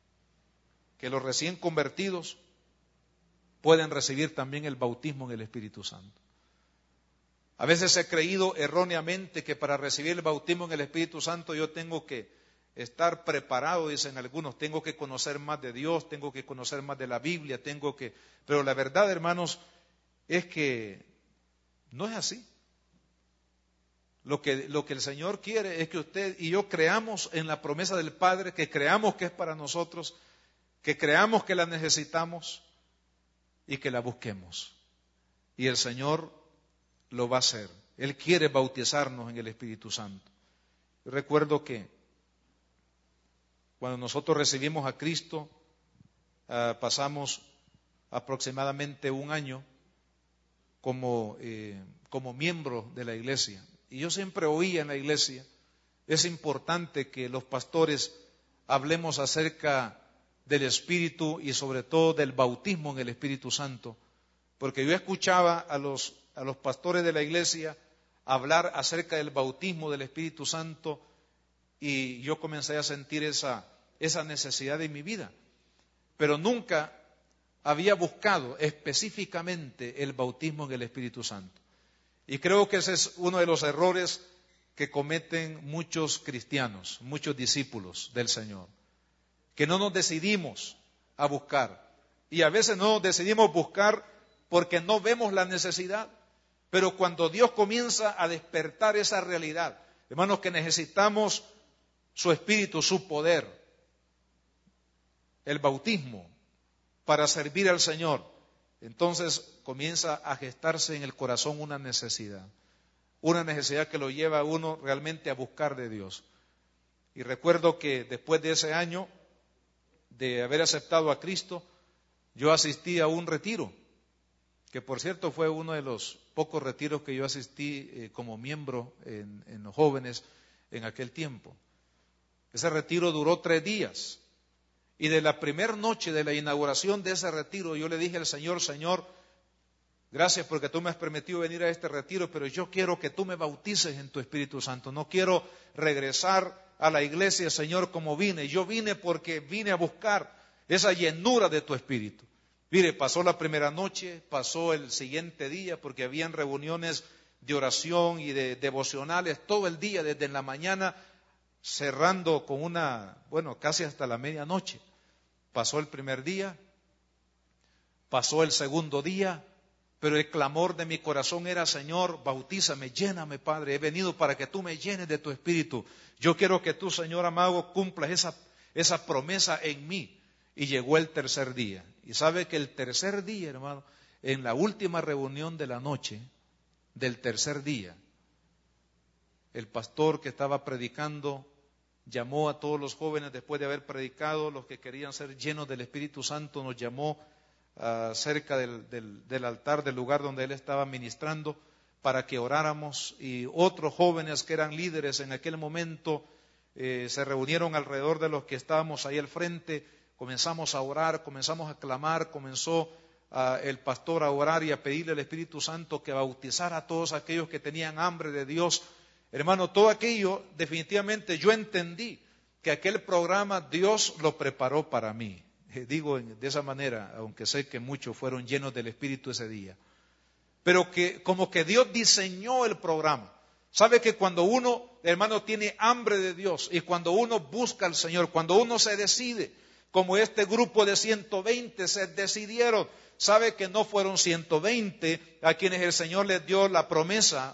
que los recién convertidos pueden recibir también el bautismo en el Espíritu Santo. A veces he creído erróneamente que para recibir el bautismo en el Espíritu Santo yo tengo que estar preparado, dicen algunos, tengo que conocer más de Dios, tengo que conocer más de la Biblia, tengo que... Pero la verdad, hermanos, es que no es así. Lo que, lo que el Señor quiere es que usted y yo creamos en la promesa del Padre, que creamos que es para nosotros, que creamos que la necesitamos y que la busquemos. Y el Señor lo va a hacer. Él quiere bautizarnos en el Espíritu Santo. Yo recuerdo que cuando nosotros recibimos a Cristo, uh, pasamos aproximadamente un año como, eh, como miembro de la iglesia. Y yo siempre oía en la iglesia, es importante que los pastores hablemos acerca del Espíritu y sobre todo del bautismo en el Espíritu Santo, porque yo escuchaba a los, a los pastores de la iglesia hablar acerca del bautismo del Espíritu Santo y yo comencé a sentir esa, esa necesidad en mi vida, pero nunca había buscado específicamente el bautismo en el Espíritu Santo. Y creo que ese es uno de los errores que cometen muchos cristianos, muchos discípulos del Señor, que no nos decidimos a buscar. Y a veces no nos decidimos buscar porque no vemos la necesidad, pero cuando Dios comienza a despertar esa realidad, hermanos, que necesitamos su espíritu, su poder, el bautismo para servir al Señor, entonces comienza a gestarse en el corazón una necesidad, una necesidad que lo lleva a uno realmente a buscar de Dios. Y recuerdo que después de ese año de haber aceptado a Cristo, yo asistí a un retiro, que por cierto fue uno de los pocos retiros que yo asistí eh, como miembro en, en los jóvenes en aquel tiempo. Ese retiro duró tres días. Y de la primera noche de la inauguración de ese retiro, yo le dije al Señor, Señor, gracias porque tú me has permitido venir a este retiro, pero yo quiero que tú me bautices en tu Espíritu Santo. No quiero regresar a la iglesia, Señor, como vine. Yo vine porque vine a buscar esa llenura de tu Espíritu. Mire, pasó la primera noche, pasó el siguiente día, porque habían reuniones de oración y de devocionales todo el día, desde la mañana, cerrando con una, bueno, casi hasta la medianoche. Pasó el primer día, pasó el segundo día, pero el clamor de mi corazón era, Señor, bautízame, lléname, Padre, he venido para que tú me llenes de tu Espíritu. Yo quiero que tú, Señor amado, cumplas esa, esa promesa en mí. Y llegó el tercer día. Y sabe que el tercer día, hermano, en la última reunión de la noche, del tercer día, el pastor que estaba predicando llamó a todos los jóvenes después de haber predicado, los que querían ser llenos del Espíritu Santo, nos llamó uh, cerca del, del, del altar, del lugar donde él estaba ministrando, para que oráramos, y otros jóvenes que eran líderes en aquel momento eh, se reunieron alrededor de los que estábamos ahí al frente. Comenzamos a orar, comenzamos a clamar, comenzó uh, el pastor a orar y a pedirle al Espíritu Santo que bautizara a todos aquellos que tenían hambre de Dios. Hermano, todo aquello, definitivamente yo entendí que aquel programa Dios lo preparó para mí. Eh, digo de esa manera, aunque sé que muchos fueron llenos del Espíritu ese día. Pero que como que Dios diseñó el programa. Sabe que cuando uno, hermano, tiene hambre de Dios y cuando uno busca al Señor, cuando uno se decide, como este grupo de ciento veinte se decidieron, sabe que no fueron ciento veinte a quienes el Señor les dio la promesa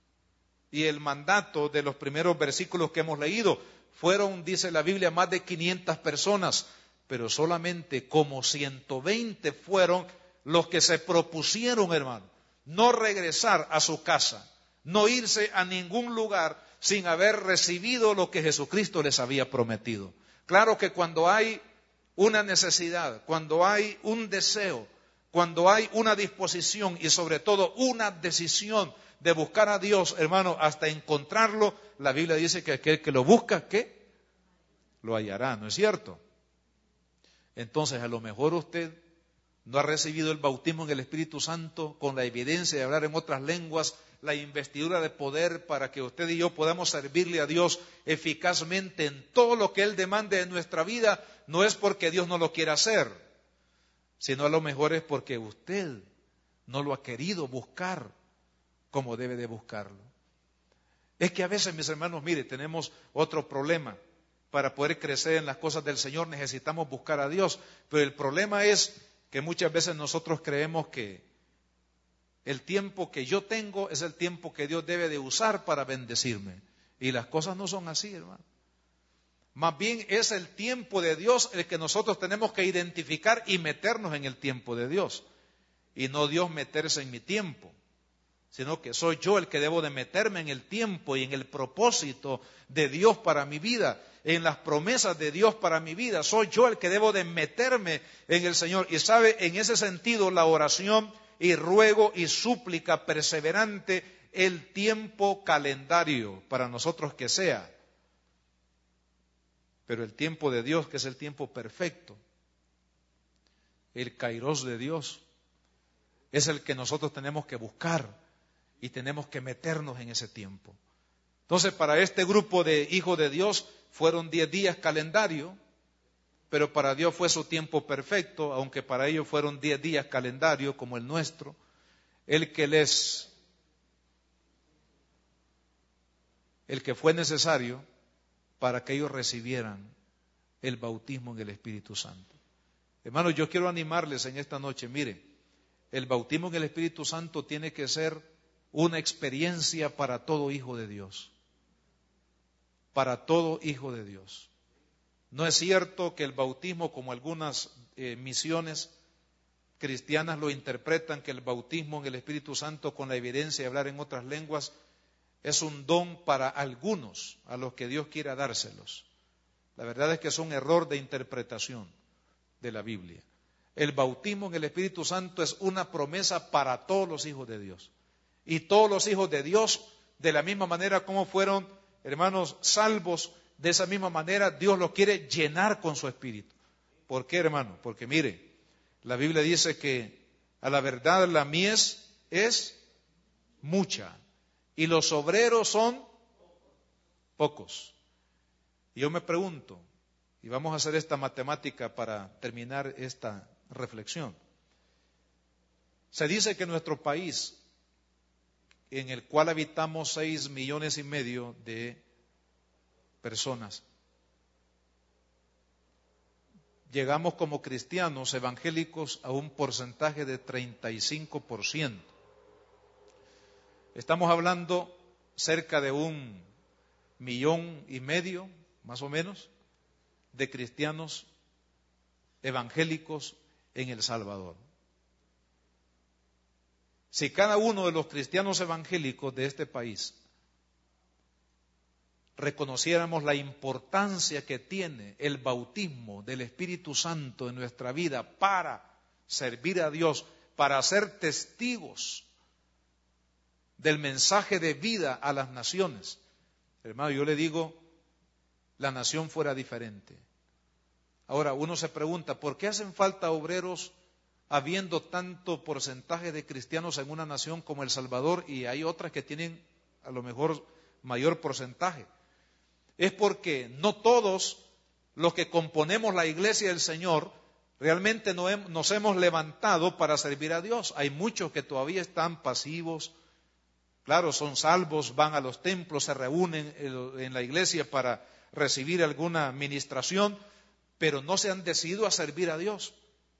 y el mandato de los primeros versículos que hemos leído. Fueron, dice la Biblia, más de quinientas personas, pero solamente como ciento veinte fueron los que se propusieron, hermano, no regresar a su casa, no irse a ningún lugar sin haber recibido lo que Jesucristo les había prometido. Claro que cuando hay una necesidad, cuando hay un deseo, cuando hay una disposición y sobre todo una decisión de buscar a Dios, hermano, hasta encontrarlo, la Biblia dice que aquel que lo busca, ¿qué? Lo hallará, ¿no es cierto? Entonces, a lo mejor usted no ha recibido el bautismo en el Espíritu Santo con la evidencia de hablar en otras lenguas, la investidura de poder para que usted y yo podamos servirle a Dios eficazmente en todo lo que Él demande de nuestra vida. No es porque Dios no lo quiera hacer, sino a lo mejor es porque usted no lo ha querido buscar como debe de buscarlo. Es que a veces, mis hermanos, mire, tenemos otro problema. Para poder crecer en las cosas del Señor necesitamos buscar a Dios, pero el problema es que muchas veces nosotros creemos que el tiempo que yo tengo es el tiempo que Dios debe de usar para bendecirme. Y las cosas no son así, hermano. Más bien es el tiempo de Dios el que nosotros tenemos que identificar y meternos en el tiempo de Dios. Y no Dios meterse en mi tiempo, sino que soy yo el que debo de meterme en el tiempo y en el propósito de Dios para mi vida, en las promesas de Dios para mi vida. Soy yo el que debo de meterme en el Señor. Y sabe, en ese sentido, la oración y ruego y súplica perseverante, el tiempo calendario para nosotros que sea. Pero el tiempo de Dios, que es el tiempo perfecto, el kairos de Dios, es el que nosotros tenemos que buscar y tenemos que meternos en ese tiempo. Entonces, para este grupo de hijos de Dios fueron diez días calendario, pero para Dios fue su tiempo perfecto, aunque para ellos fueron diez días calendario como el nuestro, el que les, el que fue necesario para que ellos recibieran el bautismo en el Espíritu Santo. Hermanos, yo quiero animarles en esta noche, mire, el bautismo en el Espíritu Santo tiene que ser una experiencia para todo hijo de Dios. para todo hijo de Dios. No es cierto que el bautismo, como algunas eh, misiones cristianas lo interpretan, que el bautismo en el Espíritu Santo con la evidencia de hablar en otras lenguas es un don para algunos, a los que Dios quiera dárselos. La verdad es que es un error de interpretación de la Biblia. El bautismo en el Espíritu Santo es una promesa para todos los hijos de Dios. Y todos los hijos de Dios, de la misma manera como fueron, hermanos, salvos, de esa misma manera Dios los quiere llenar con su Espíritu. ¿Por qué, hermano? Porque mire, la Biblia dice que a la verdad la mies es mucha y los obreros son pocos. Y yo me pregunto, y vamos a hacer esta matemática para terminar esta reflexión. Se dice que nuestro país, en el cual habitamos seis millones y medio de personas, llegamos como cristianos evangélicos a un porcentaje de treinta y cinco por ciento. Estamos hablando cerca de un millón y medio, más o menos, de cristianos evangélicos en El Salvador. Si cada uno de los cristianos evangélicos de este país reconociéramos la importancia que tiene el bautismo del Espíritu Santo en nuestra vida para servir a Dios, para ser testigos del mensaje de vida a las naciones, hermano, yo le digo, la nación fuera diferente. Ahora, uno se pregunta, ¿por qué hacen falta obreros habiendo tanto porcentaje de cristianos en una nación como El Salvador y hay otras que tienen a lo mejor mayor porcentaje? Es porque no todos los que componemos la iglesia del Señor realmente nos hemos levantado para servir a Dios. Hay muchos que todavía están pasivos, claro, son salvos, van a los templos, se reúnen en la iglesia para recibir alguna ministración, pero no se han decidido a servir a Dios.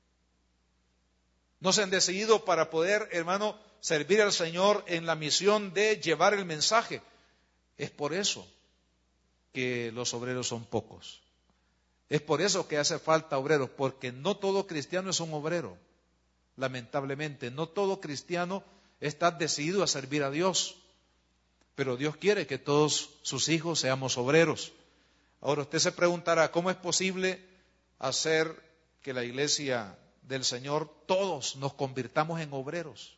No se han decidido para poder, hermano, servir al Señor en la misión de llevar el mensaje. Es por eso que los obreros son pocos. Es por eso que hace falta obreros, porque no todo cristiano es un obrero. Lamentablemente, no todo cristiano está decidido a servir a Dios. Pero Dios quiere que todos sus hijos seamos obreros. Ahora usted se preguntará, ¿cómo es posible hacer que la iglesia del Señor todos nos convirtamos en obreros?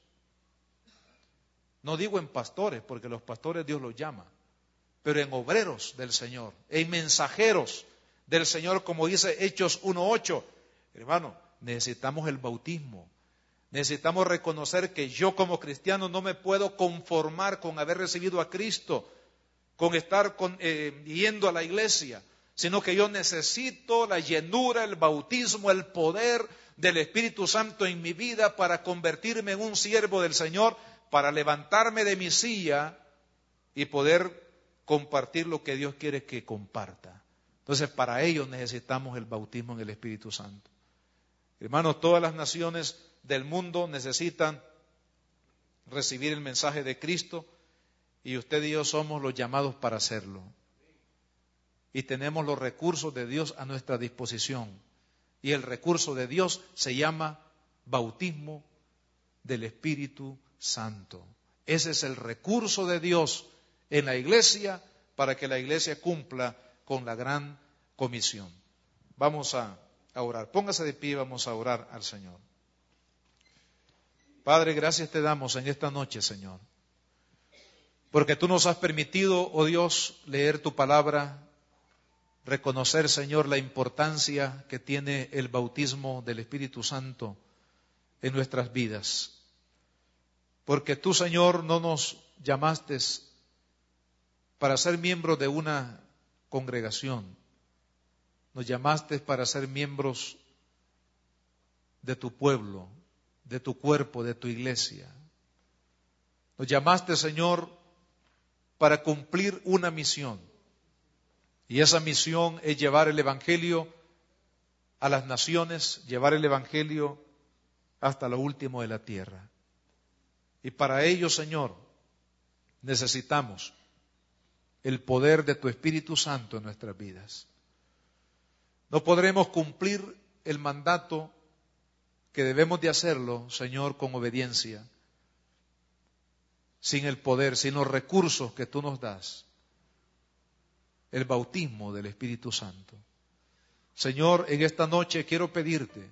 No digo en pastores, porque los pastores Dios los llama, pero en obreros del Señor, en mensajeros del Señor, como dice Hechos uno ocho. Hermano, necesitamos el bautismo. Necesitamos reconocer que yo como cristiano no me puedo conformar con haber recibido a Cristo, con estar con, eh, yendo a la iglesia, sino que yo necesito la llenura, el bautismo, el poder del Espíritu Santo en mi vida para convertirme en un siervo del Señor, para levantarme de mi silla y poder compartir lo que Dios quiere que comparta. Entonces, para ello necesitamos el bautismo en el Espíritu Santo. Hermanos, todas las naciones del mundo necesitan recibir el mensaje de Cristo y usted y yo somos los llamados para hacerlo. Y tenemos los recursos de Dios a nuestra disposición. Y el recurso de Dios se llama bautismo del Espíritu Santo. Ese es el recurso de Dios en la iglesia para que la iglesia cumpla con la gran comisión. Vamos a, a orar. Póngase de pie, vamos a orar al Señor. Padre, gracias te damos en esta noche, Señor, porque tú nos has permitido, oh Dios, leer tu palabra, reconocer, Señor, la importancia que tiene el bautismo del Espíritu Santo en nuestras vidas. Porque tú, Señor, no nos llamaste para ser miembros de una congregación, nos llamaste para ser miembros de tu pueblo, de tu cuerpo, de tu iglesia. Nos llamaste, Señor, para cumplir una misión. Y esa misión es llevar el Evangelio a las naciones, llevar el Evangelio hasta lo último de la tierra. Y para ello, Señor, necesitamos el poder de tu Espíritu Santo en nuestras vidas. No podremos cumplir el mandato que debemos de hacerlo, Señor, con obediencia, sin el poder, sin los recursos que tú nos das, el bautismo del Espíritu Santo. Señor, en esta noche quiero pedirte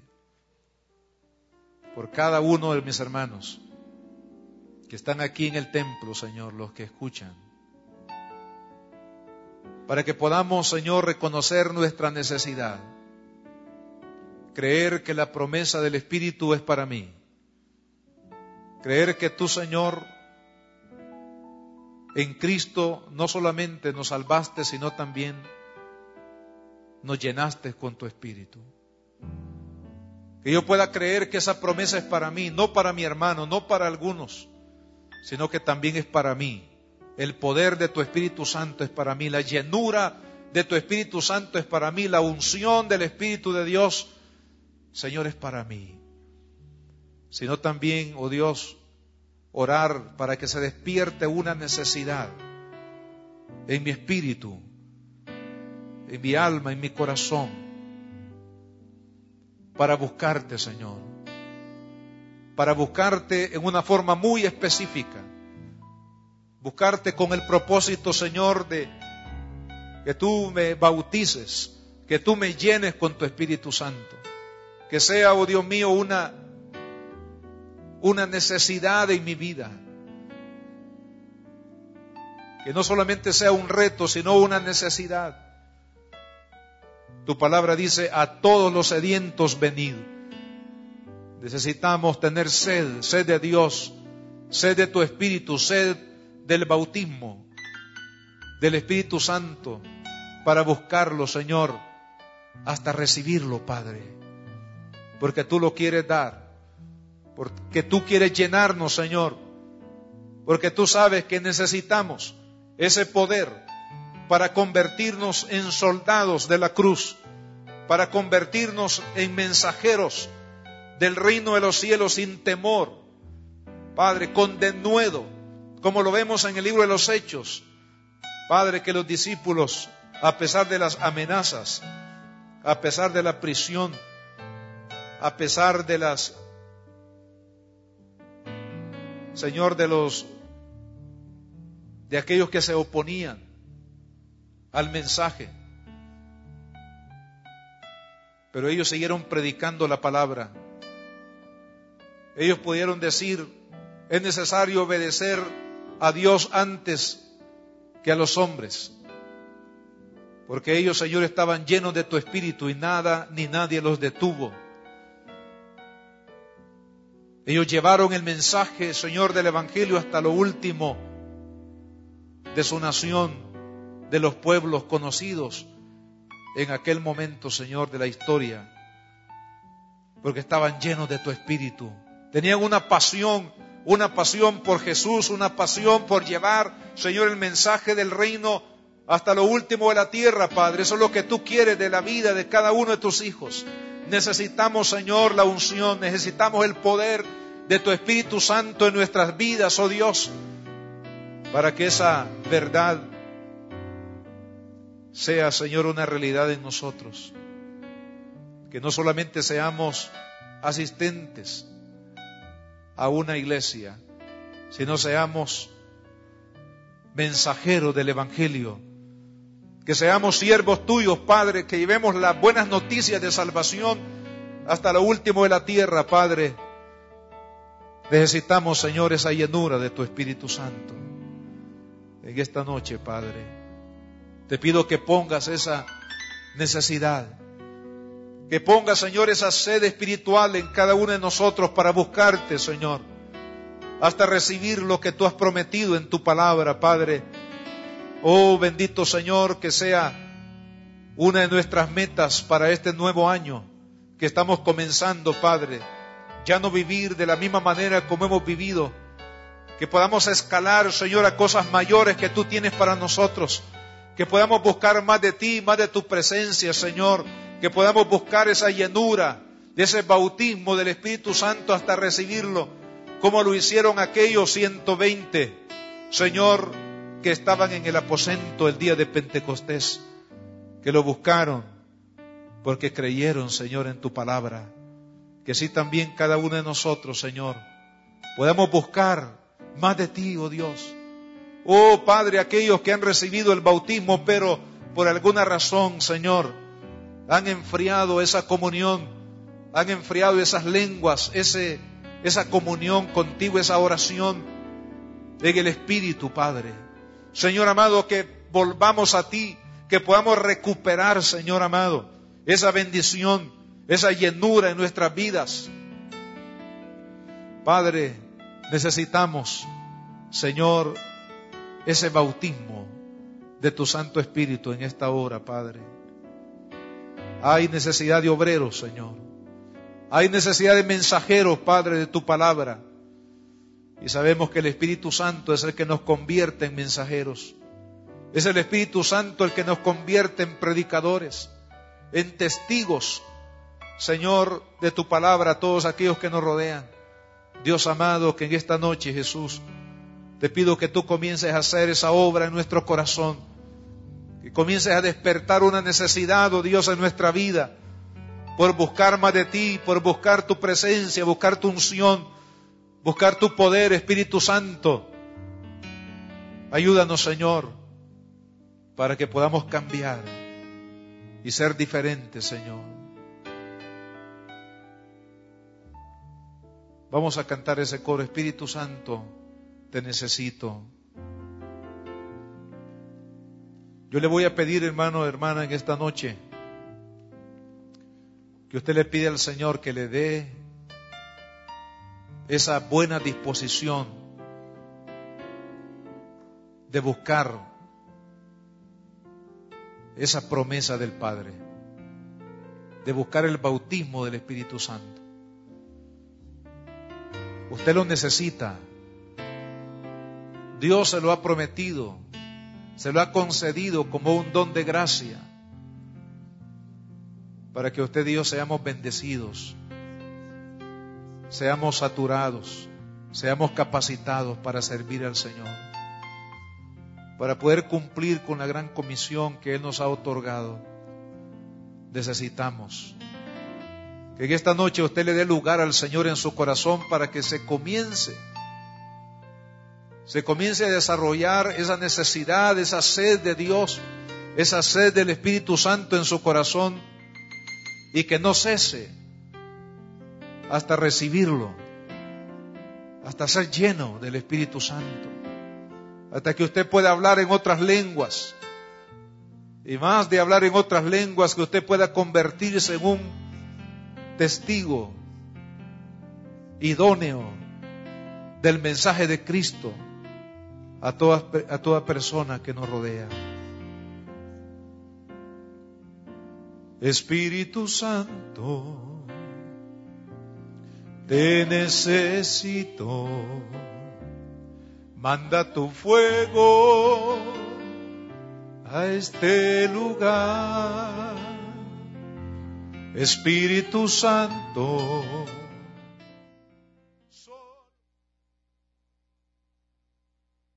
por cada uno de mis hermanos que están aquí en el templo, Señor, los que escuchan, para que podamos, Señor, reconocer nuestra necesidad, creer que la promesa del Espíritu es para mí, creer que tú, Señor, en Cristo no solamente nos salvaste, sino también nos llenaste con tu Espíritu. Que yo pueda creer que esa promesa es para mí, no para mi hermano, no para algunos, sino que también es para mí. El poder de tu Espíritu Santo es para mí, la llenura de tu Espíritu Santo es para mí, la unción del Espíritu de Dios, Señor, es para mí. Sino también, oh Dios, orar para que se despierte una necesidad en mi espíritu, en mi alma, en mi corazón, para buscarte, Señor, para buscarte en una forma muy específica, buscarte con el propósito, Señor, de que tú me bautices, que tú me llenes con tu Espíritu Santo, que sea, oh Dios mío, una, una necesidad en mi vida, que no solamente sea un reto, sino una necesidad. Tu palabra dice, a todos los sedientos venid. Necesitamos tener sed, sed de Dios, sed de tu Espíritu, sed del bautismo, del Espíritu Santo, para buscarlo, Señor, hasta recibirlo, Padre, porque tú lo quieres dar, porque tú quieres llenarnos, Señor, porque tú sabes que necesitamos ese poder para convertirnos en soldados de la cruz, para convertirnos en mensajeros del reino de los cielos sin temor, Padre, con denuedo, como lo vemos en el libro de los Hechos, Padre, que los discípulos, a pesar de las amenazas, a pesar de la prisión, a pesar de las, Señor, de los, de aquellos que se oponían al mensaje, pero ellos siguieron predicando la palabra. Ellos pudieron decir, es necesario obedecer a Dios antes que a los hombres, porque ellos, Señor, estaban llenos de tu Espíritu y nada ni nadie los detuvo. Ellos llevaron el mensaje, Señor, del Evangelio hasta lo último de su nación, de los pueblos conocidos en aquel momento, Señor, de la historia, porque estaban llenos de tu Espíritu. Tenían una pasión, una pasión por Jesús, una pasión por llevar, Señor, el mensaje del reino hasta lo último de la tierra, Padre. Eso es lo que tú quieres de la vida de cada uno de tus hijos. Necesitamos, Señor, la unción, necesitamos el poder de tu Espíritu Santo en nuestras vidas, oh Dios, para que esa verdad sea, Señor, una realidad en nosotros. Que no solamente seamos asistentes a una iglesia, sino seamos mensajeros del Evangelio. Que seamos siervos tuyos, Padre, que llevemos las buenas noticias de salvación hasta lo último de la tierra, Padre. Necesitamos, Señor, esa llenura de tu Espíritu Santo. En esta noche, Padre, te pido que pongas esa necesidad, que pongas, Señor, esa sed espiritual en cada uno de nosotros para buscarte, Señor, hasta recibir lo que tú has prometido en tu palabra, Padre. Oh, bendito Señor, que sea una de nuestras metas para este nuevo año que estamos comenzando, Padre. Ya no vivir de la misma manera como hemos vivido, que podamos escalar, Señor, a cosas mayores que tú tienes para nosotros. Que podamos buscar más de ti, más de tu presencia, Señor. Que podamos buscar esa llenura de ese bautismo del Espíritu Santo hasta recibirlo, como lo hicieron aquellos ciento veinte, Señor, que estaban en el aposento el día de Pentecostés, que lo buscaron porque creyeron, Señor, en tu palabra. Que así también cada uno de nosotros, Señor, podamos buscar más de ti, oh Dios. Oh Padre, aquellos que han recibido el bautismo, pero por alguna razón, Señor, han enfriado esa comunión, han enfriado esas lenguas, ese, esa comunión contigo, esa oración en el Espíritu, Padre. Señor amado, que volvamos a ti, que podamos recuperar, Señor amado, esa bendición, esa llenura en nuestras vidas. Padre, necesitamos, Señor, ese bautismo de tu Santo Espíritu en esta hora, Padre. Hay necesidad de obreros, Señor. Hay necesidad de mensajeros, Padre, de tu palabra. Y sabemos que el Espíritu Santo es el que nos convierte en mensajeros. Es el Espíritu Santo el que nos convierte en predicadores, en testigos, Señor, de tu palabra a todos aquellos que nos rodean. Dios amado, que en esta noche, Jesús, te pido que tú comiences a hacer esa obra en nuestro corazón. Que comiences a despertar una necesidad, oh Dios, en nuestra vida, por buscar más de ti, por buscar tu presencia, buscar tu unción, buscar tu poder, Espíritu Santo. Ayúdanos, Señor, para que podamos cambiar y ser diferentes, Señor. Vamos a cantar ese coro. Espíritu Santo, te necesito. Yo le voy a pedir, hermano, hermana, en esta noche, que usted le pide al Señor que le dé esa buena disposición de buscar esa promesa del Padre, de buscar el bautismo del Espíritu Santo. Usted lo necesita. Dios se lo ha prometido, se lo ha concedido como un don de gracia, para que usted y yo seamos bendecidos, seamos saturados, seamos capacitados para servir al Señor, para poder cumplir con la gran comisión que Él nos ha otorgado. Necesitamos que en esta noche usted le dé lugar al Señor en su corazón para que se comience se comience a desarrollar esa necesidad, esa sed de Dios, esa sed del Espíritu Santo en su corazón, y que no cese hasta recibirlo, hasta ser lleno del Espíritu Santo, hasta que usted pueda hablar en otras lenguas, y más de hablar en otras lenguas, que usted pueda convertirse en un testigo idóneo del mensaje de Cristo a toda, a toda persona que nos rodea. Espíritu Santo, te necesito. Manda tu fuego a este lugar. Espíritu Santo,